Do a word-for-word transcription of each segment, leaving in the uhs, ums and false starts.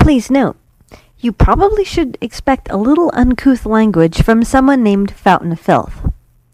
Please note, you probably should expect a little uncouth language from someone named Fountain of Filth.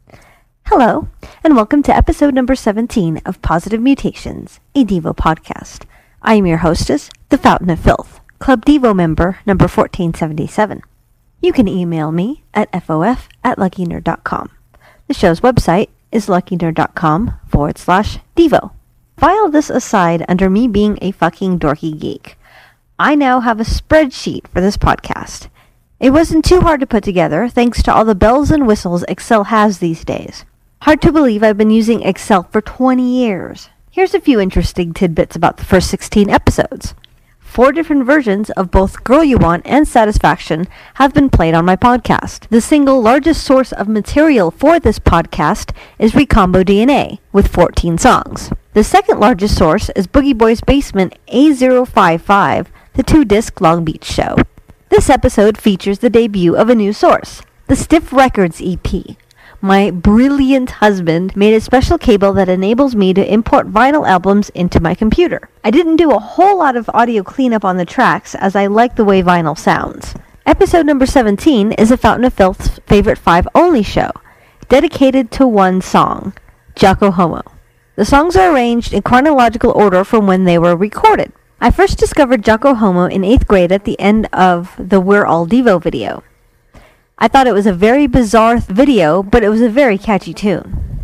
Hello, and welcome to episode number seventeen of Positive Mutations, a Devo podcast. I am your hostess, the Fountain of Filth, Club Devo member number fourteen seventy-seven. You can email me at fof at luckynerd dot com. The show's website is luckynerd.com forward slash Devo. File this aside under me being a fucking dorky geek. I now have a spreadsheet for this podcast. It wasn't too hard to put together thanks to all the bells and whistles Excel has these days. Hard to believe I've been using Excel for twenty years. Here's a few interesting tidbits about the first sixteen episodes. Four different versions of both Girl You Want and Satisfaction have been played on my podcast. The single largest source of material for this podcast is Recombo D N A, with fourteen songs. The second largest source is Boogie Boys Basement A zero five five, the two-disc Long Beach show. This episode features the debut of a new source, the Stiff Records E P. My brilliant husband made a special cable that enables me to import vinyl albums into my computer. I didn't do a whole lot of audio cleanup on the tracks as I like the way vinyl sounds. Episode number seventeen is a Fountain of Filth's Favorite Five Only show, dedicated to one song, Jocko Homo. The songs are arranged in chronological order from when they were recorded. I first discovered Jocko Homo in eighth grade at the end of the We're All Devo video. I thought it was a very bizarre video, but it was a very catchy tune.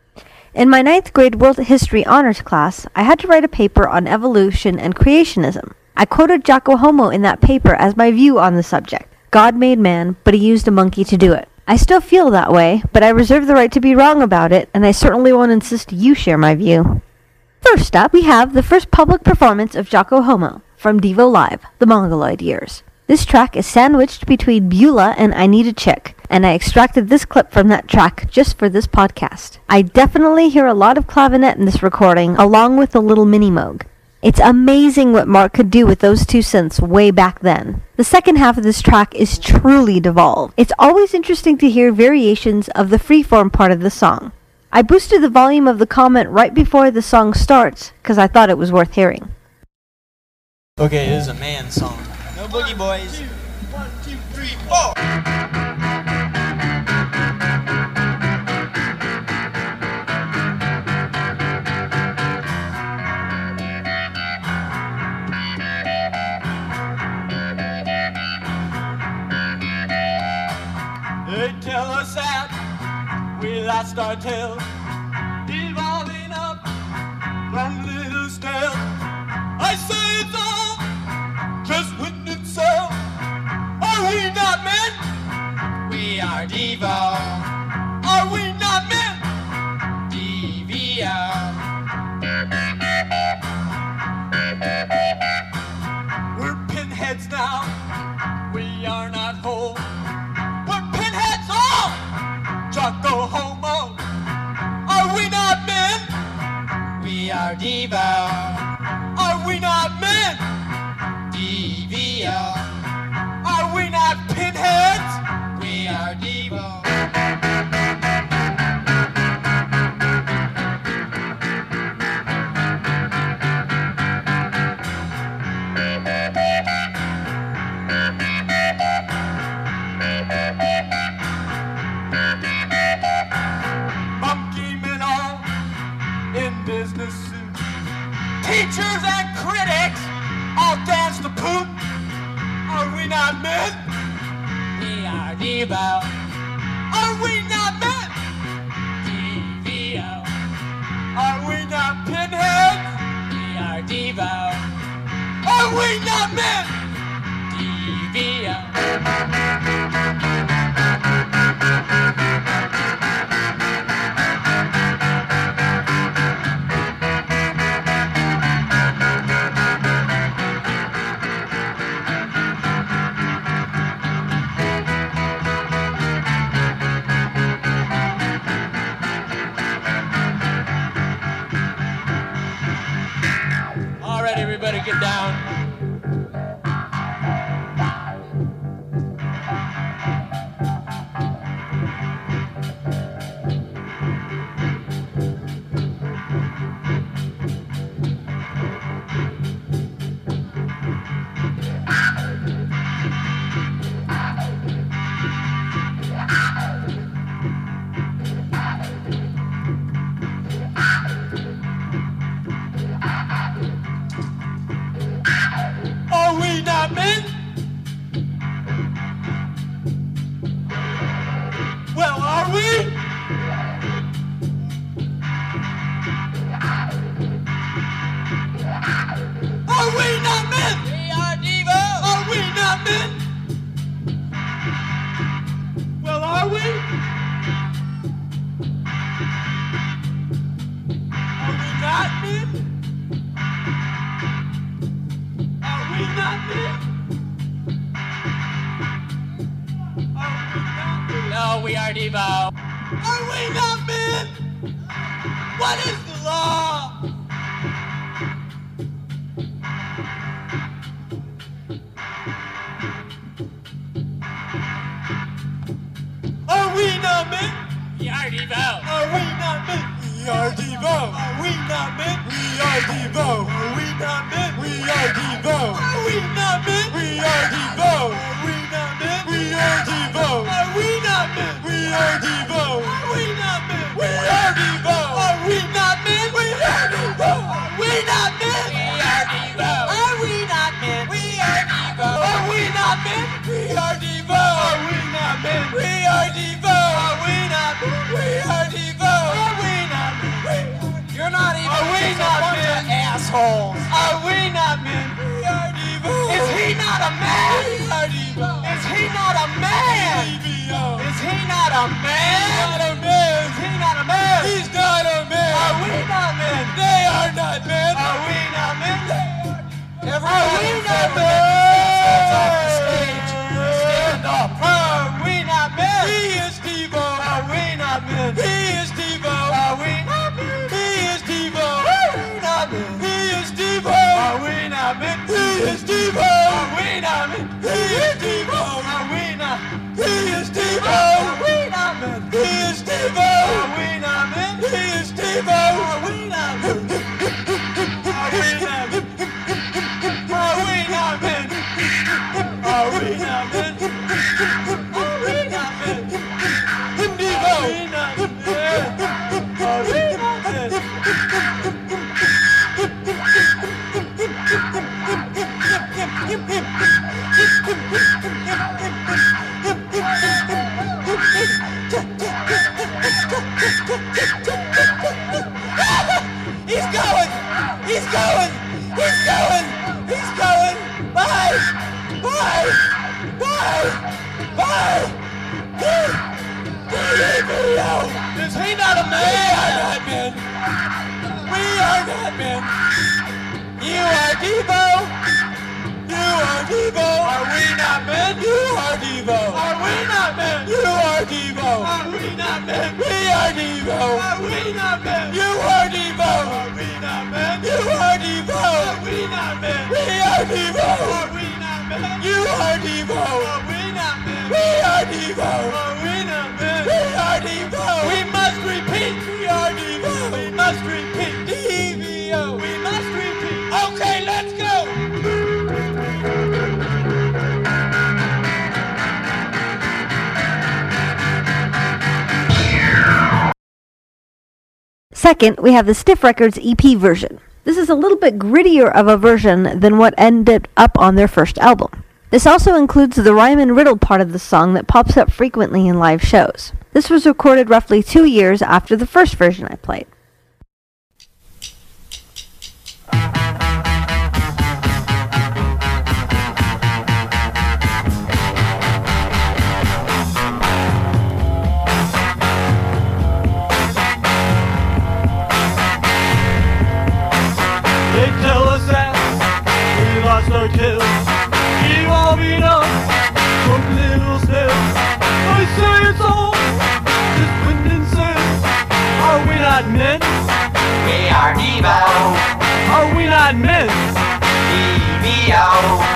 In my ninth grade World History Honors class, I had to write a paper on evolution and creationism. I quoted Jocko Homo in that paper as my view on the subject. God made man, but he used a monkey to do it. I still feel that way, but I reserve the right to be wrong about it, and I certainly won't insist you share my view. First up, we have the first public performance of Jocko Homo from Devo Live, the Mongoloid years. This track is sandwiched between Beulah and I Need a Chick, and I extracted this clip from that track just for this podcast. I definitely hear a lot of clavinet in this recording, along with a little mini-moog. It's amazing what Mark could do with those two synths way back then. The second half of this track is truly devolved. It's always interesting to hear variations of the freeform part of the song. I boosted the volume of the comment right before the song starts, because I thought it was worth hearing. Okay, this is a man song. No boogie boys. One, two, three, four. They tell us that we lost our tail, evolving up from little stale. I say it's all just written itself. Are we not men? We are Devo. Are we not men? D V O. We're pinheads now. We are not whole. We're pinheads all. Jocko Homo. Are we not men? We are Devo. Are we not men? D V O. Are we not pinheads? We are Devo. Monkey men all in business suits. Teachers and critics all dance the poop. Are we not men? We are Devo. Are we not men? D V O. Are we not pinheads? We are Devo. Are we not men? D V O. Everybody get down. men? Well, are we? Are we not men? We are Devo. Are we not men? Well, are we? Are we not men? Are we not men? Are we not men? No, we are Devo. Are we not men? What is the law? Are we not men? We are Devo. Are we not men? We are Devo. Are we not men? We are Devo. Are we not men? We are Devo. Are we not men? We are Devo. Are we not men? We are Devo. Are we not men? We are Devo. Are we not men? We are Devo. Are we not men? We are Devo. Are we not men? We are Devo. Are we not men? We are Devo. Are we not men? We are Devo. Are we not men? We are Devo. Are we not men? We are Devo. Are we not men? You're not even are we not men? Assholes. Are we not men? We are Devo. Is he not a man? We are Devo. Is he not a man? Is he not a man? Not a man. Is he not a man? He's not a man. Are we not men? They are not men. Are we not men? Everybody are we not men? Off the stage. Stand up. Are we not men? He is Devo. Are we not men? He is Devo. Are we not men? He is Devo. Are we not men? He is Devo. Are we not men? He is Devo. Are we not men? He is Devo. Are we not? He is Devo. Are we not men? He is Devo. Are we not men? He is Devo. Are we not men? Are we not men? Are we not men? Are we not men? Are we not men? Him Devo. Are we not men? Are we not men? He's going! He's going! He's going! He's going! Bye! Bye! Bye! Bye! Is he not a man? We are not men! We are not men! You are Devo! You are Devo! Are we not men? You are Devo! Are we not men? You are Devo! Are we not men? We are Devo! Are we not men? You are Devo! Are we not men? You are Devo! Are we not men? We are Devo! Are we not men? You are Devo! Are we not men? We are Devo! Are we not men? We are Devo! We must repeat! We are Devo! We must repeat! D V O! We must repeat! Okay, let's go! Second, we have the Stiff Records E P version. This is a little bit grittier of a version than what ended up on their first album. This also includes the rhyme and riddle part of the song that pops up frequently in live shows. This was recorded roughly two years after the first version I played. They tell us that we lost our kills. You all beat up from little steps. I say it's all just wind and sand. Are we not men? We are Devo. Are we not men? D V O.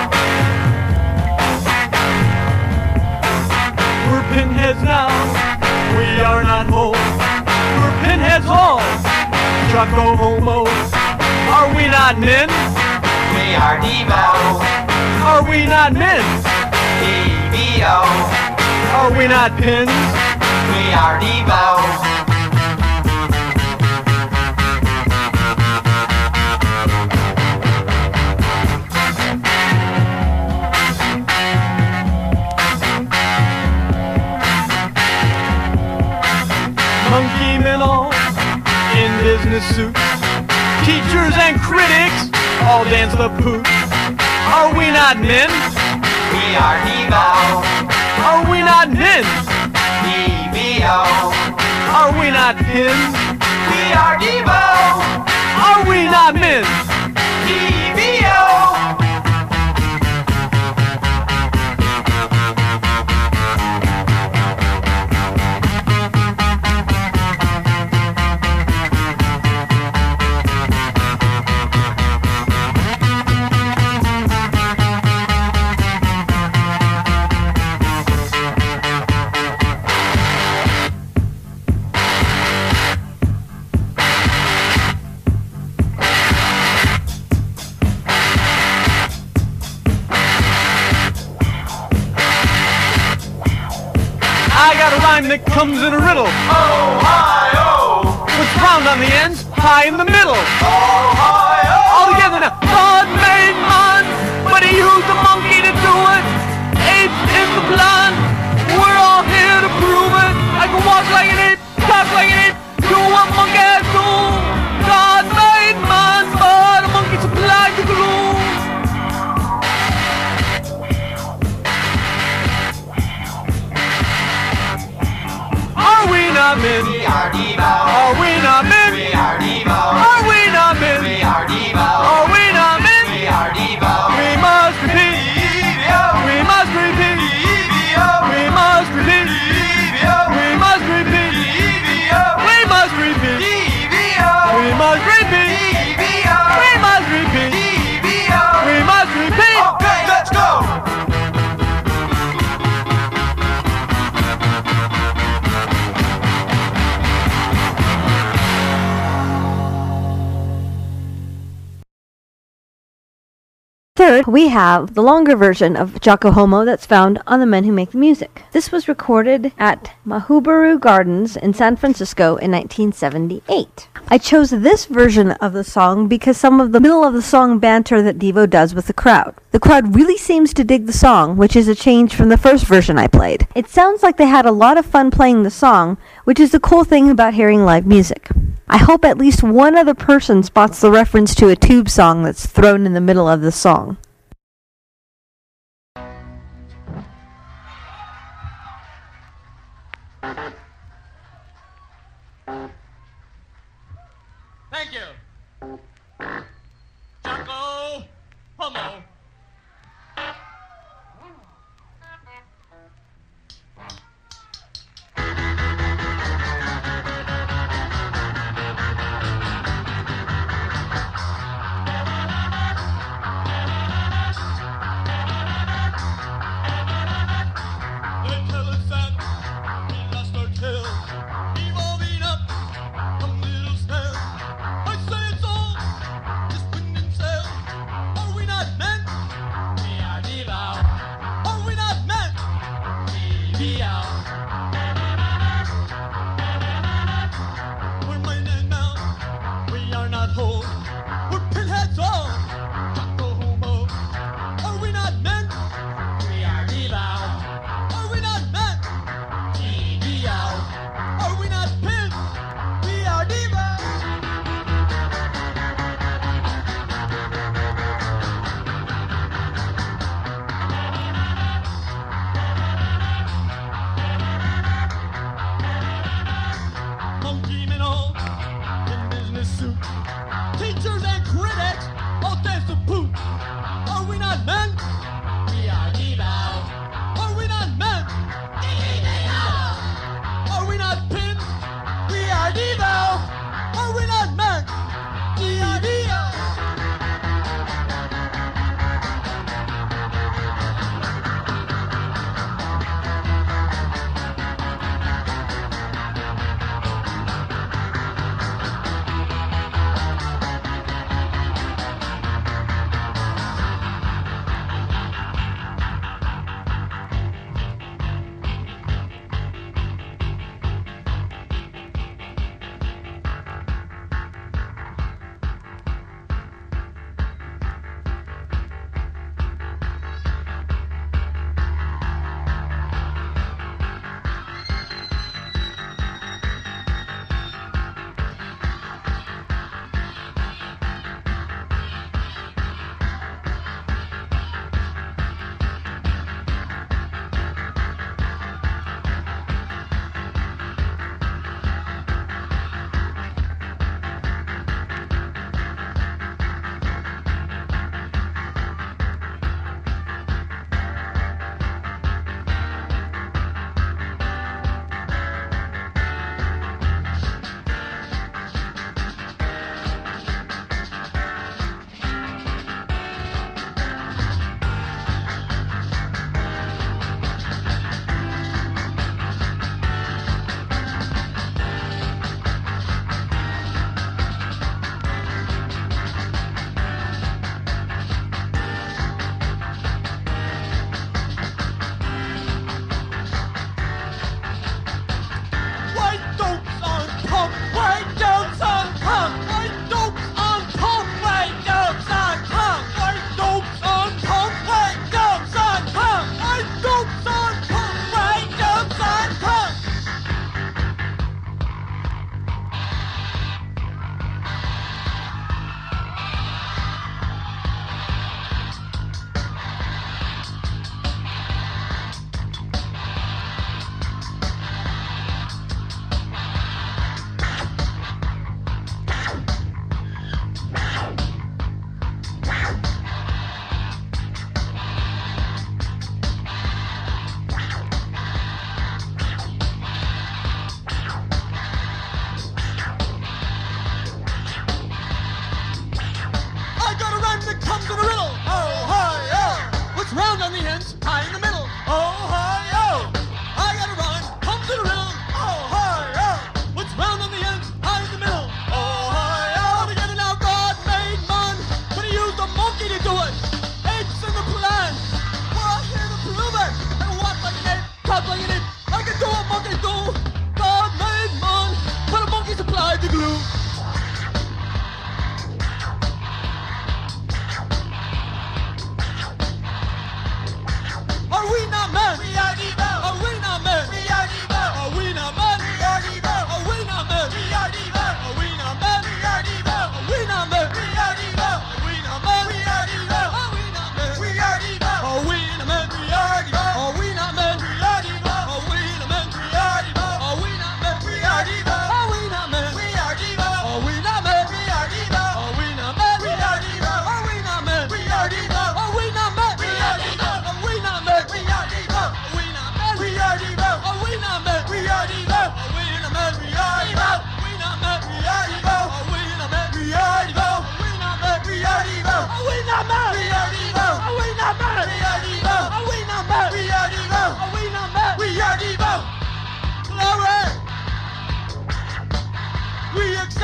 We're pinheads now. We are not whole. We're pinheads all. Choco homo. Are we not men? We are Devo. Are we not men? D V O. Are we not pins? We are Devo. business suits. Teachers and critics all dance the poot. Are we not men? We are Devo. Are we not men? D V O. Are we not pins? We are Devo. Are we not men? D V O. I got a rhyme that comes in a riddle. Ohio. What's round on the ends, high in the middle. Ohio. All together now. God made man, but he used a monkey to do it. Ape is the plan. We're all here to prove it. I can walk like an ape, talk like an ape, do what monkeys do. God made man, but a monkey supplied the glue. Are we not men? We are Devo. Are we not men? We are Devo. Are we not men? We are Devo. Are we not men? We are Devo. We must repeat. We must repeat. We must repeat. We must repeat. We must repeat. We must repeat. We must repeat. We must repeat. Okay, let's go. Third, we have the longer version of Jocko Homo that's found on The Men Who Make the Music. This was recorded at Mahubaru Gardens in San Francisco in nineteen seventy-eight. I chose this version of the song because some of the middle of the song banter that Devo does with the crowd. The crowd really seems to dig the song, which is a change from the first version I played. It sounds like they had a lot of fun playing the song, which is the cool thing about hearing live music. I hope at least one other person spots the reference to a tube song that's thrown in the middle of the song. Thank you. Jocko Homo. They tell us that we lost our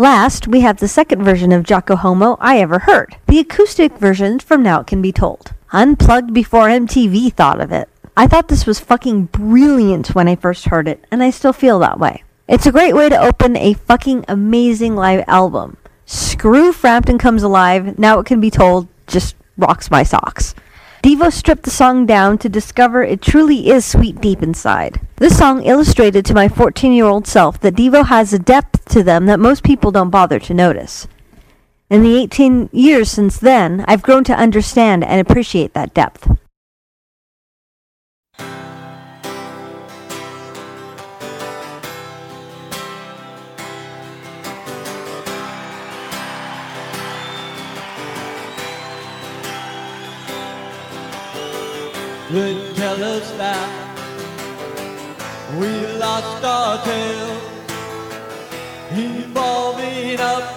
Last, we have the second version of Jocko Homo I ever heard, the acoustic version from Now It Can Be Told, unplugged before M T V thought of it. I thought this was fucking brilliant when I first heard it, and I still feel that way. It's a great way to open a fucking amazing live album. Screw Frampton Comes Alive, Now It Can Be Told just rocks my socks. Devo stripped the song down to discover it truly is sweet deep inside. This song illustrated to my fourteen-year-old self that Devo has a depth to them that most people don't bother to notice. In the eighteen years since then, I've grown to understand and appreciate that depth. They tell us that we lost our tail, evolving up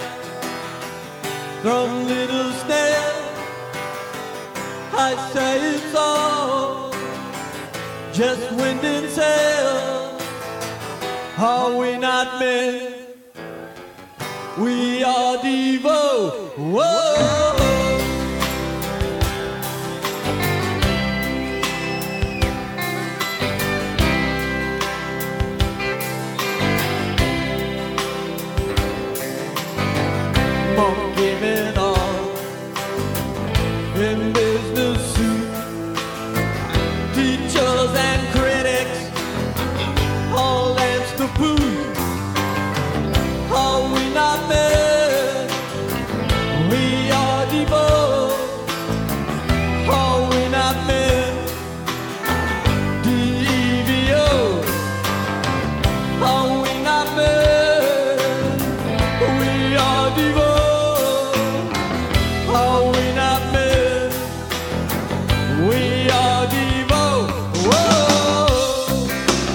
from little snail. I say it's all just wind and sail. Are we not men? We are Devo. Whoa. Monkey men all in business suit, teachers and critics all dance the booth. Are we not men? We are Devo. Are we not men? D E V O. Are we not men? We are Devo. Are we not men? We are Devo. Whoa.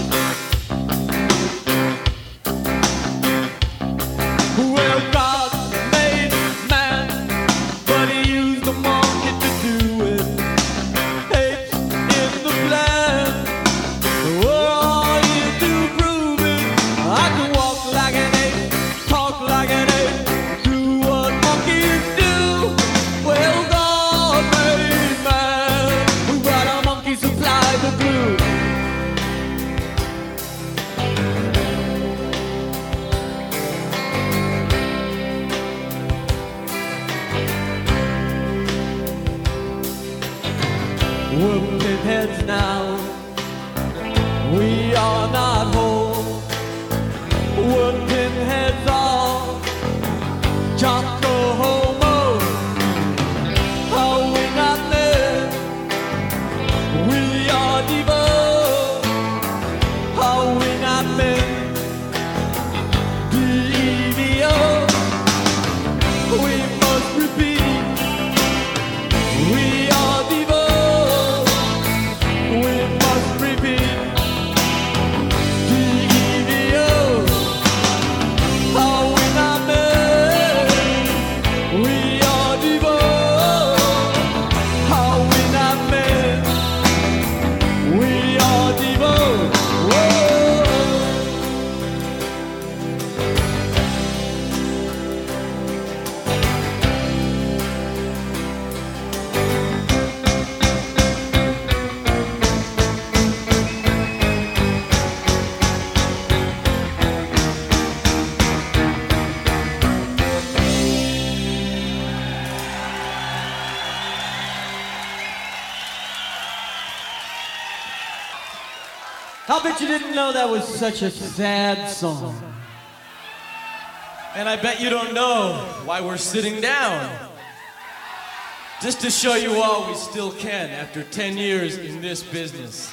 Well, God made man, but he used the monkey to do it. Hate's in the plan. We're all here to prove it. I can walk like an ape, talk like an ape, do what monkeys do. Well, God made man, we brought our monkeys to fly the glue. We're pinheads now, we are not whole. We're pinheads all, Jocko Homo. Are we not men? We are Devo. Are we not men? D E V O. We must repeat. We are Devo. We must repeat. D E V O. Are we not men? We are Devo. Are we not men? We are Devo. Whoa. I bet you didn't know that was such a sad song. And I bet you don't know why we're sitting down. Just to show you all we still can after ten years in this business.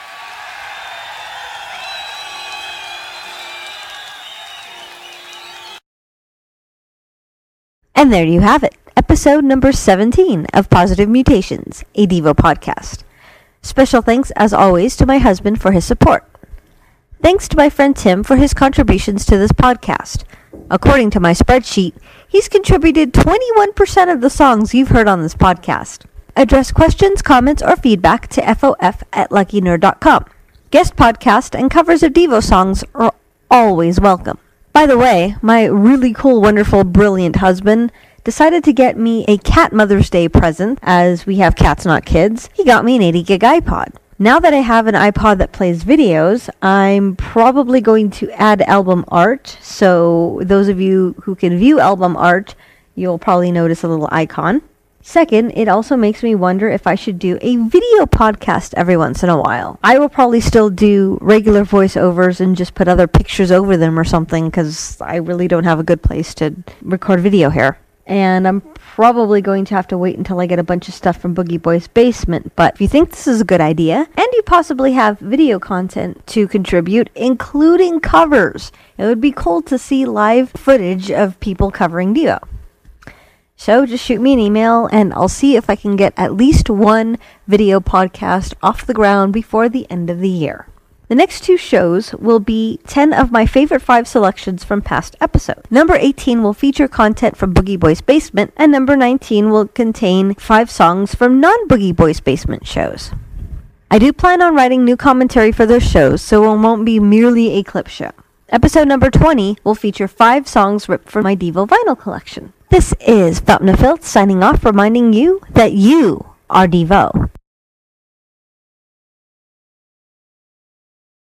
And there you have it, episode number seventeen of Positive Mutations, a Devo podcast. Special thanks, as always, to my husband for his support. Thanks to my friend Tim for his contributions to this podcast. According to my spreadsheet, he's contributed twenty-one percent of the songs you've heard on this podcast. Address questions, comments, or feedback to F O F at lucky nerd dot com. Guest podcast and covers of Devo songs are always welcome. By the way, my really cool, wonderful, brilliant husband decided to get me a cat Mother's Day present, as we have cats, not kids. He got me an eighty gig iPod. Now that I have an iPod that plays videos, I'm probably going to add album art. So those of you who can view album art, you'll probably notice a little icon. Second, it also makes me wonder if I should do a video podcast every once in a while. I will probably still do regular voiceovers and just put other pictures over them or something, because I really don't have a good place to record video here. And I'm probably going to have to wait until I get a bunch of stuff from Boogie Boys Basement. But if you think this is a good idea, and you possibly have video content to contribute, including covers, it would be cool to see live footage of people covering Devo. So just shoot me an email, and I'll see if I can get at least one video podcast off the ground before the end of the year. The next two shows will be ten of my favorite five selections from past episodes. Number eighteen will feature content from Boogie Boys Basement, and number nineteen will contain five songs from non-Boogie Boys Basement shows. I do plan on writing new commentary for those shows, so it won't be merely a clip show. Episode number twenty will feature five songs ripped from my Devo vinyl collection. This is Fountain of Filth signing off, reminding you that you are Devo.